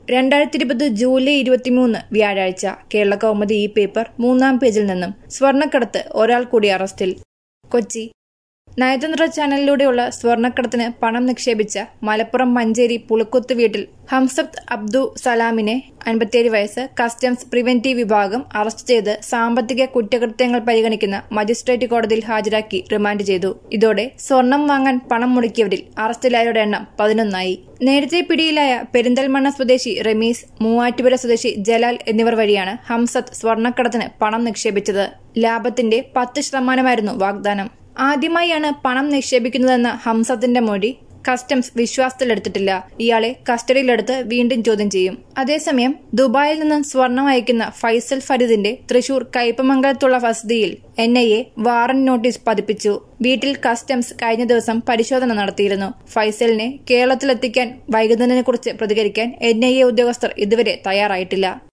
2020 July 23 വ്യാഴാഴ്ച കേരളകൗമുദി ഈ paper 3-ാം പേജിൽ നിന്നും സ്വർണ്ണക്കടത്ത് ഒരാൾ കൂടി അറസ്റ്റിൽ. കൊച്ചി നയതന്ത്ര ചാനലിലൂടെയുള്ള സ്വർണ്ണക്കടത്തിന് പണം നിക്ഷേപിച്ച മലപ്പുറം മഞ്ചേരി പുളിക്കുത്ത് വീട്ടിൽ ഹംസത്ത് അബ്ദു സലാമിനെ 57 വയസ്സ് കസ്റ്റംസ് പ്രിവന്റീവ് വിഭാഗം അറസ്റ്റ് ചെയ്ത് സാമ്പത്തിക കുറ്റകൃത്യങ്ങൾ പരിഗണിക്കുന്ന മജിസ്ട്രേറ്റ് കോടതിയിൽ ഹാജരാക്കി റിമാൻഡ് ചെയ്തു. ഇതോടെ സ്വർണം വാങ്ങാൻ പണം മുടക്കിയവരിൽ അറസ്റ്റിലായവരുടെ എണ്ണം 11 ആയി. നേരത്തെ പിടിയിലായ പെരിന്തൽമണ്ണ സ്വദേശി റമീസ്, മൂവാറ്റുപുര സ്വദേശി ജലാൽ എന്നിവർ വഴിയാണ് ഹംസത്ത് സ്വർണ്ണക്കടത്തിന് പണം നിക്ഷേപിച്ചത്. ലാഭത്തിന്റെ 10% വാഗ്ദാനം. ആദ്യമായാണ് പണം നിക്ഷേപിക്കുന്നതെന്ന ഹംസത്തിന്റെ മൊഴി കസ്റ്റംസ് വിശ്വാസത്തിലെടുത്തിട്ടില്ല. ഇയാളെ കസ്റ്റഡിയിലെടുത്ത് വീണ്ടും ചോദ്യം ചെയ്യും. അതേസമയം ദുബായിൽ നിന്ന് സ്വർണം അയക്കുന്ന ഫൈസൽ ഫരീദിന്റെ തൃശൂർ കയ്പമംഗലത്തുള്ള വസതിയിൽ NIA വാറന്റ് നോട്ടീസ് പതിപ്പിച്ചു. വീട്ടിൽ കസ്റ്റംസ് കഴിഞ്ഞ ദിവസം പരിശോധന നടത്തിയിരുന്നു. ഫൈസലിനെ കേരളത്തിലെത്തിക്കാൻ വൈകുന്നതിനെക്കുറിച്ച് പ്രതികരിക്കാൻ NIA ഉദ്യോഗസ്ഥർ ഇതുവരെ തയ്യാറായിട്ടില്ല.